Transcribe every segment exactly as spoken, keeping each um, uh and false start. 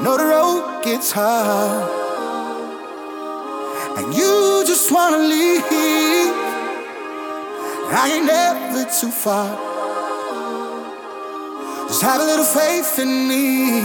know the road gets hard, and you just wanna leave. I ain't never too far. Just have a little faith in me.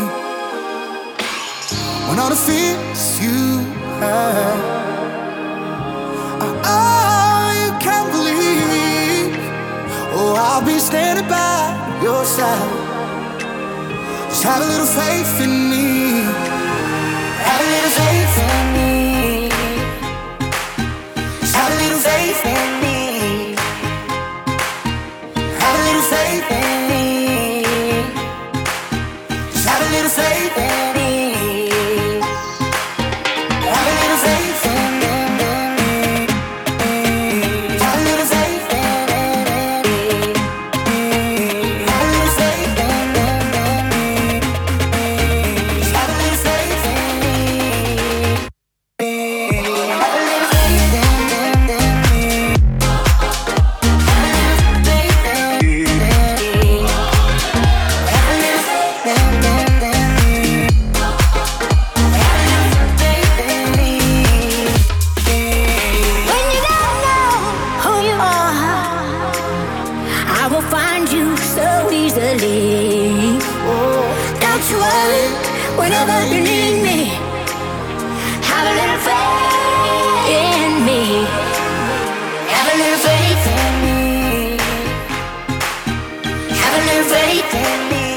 When all the fears you have are all you can believe, oh, I'll be standing by your side. Just have a little faith in me. Have a little faith in me. Just have a little faith in me. Have a little faith in me. Just have a little faith in me. Have a little faith in me. Have a little faith in me. Have a little faith in me. Just have a little faith in me. Have a little faith in me. When you don't know who you are, I will find you so easily. Don't you worry, whenever you need me, have a little faith in me. Have a little faith in me. Have a little faith in me.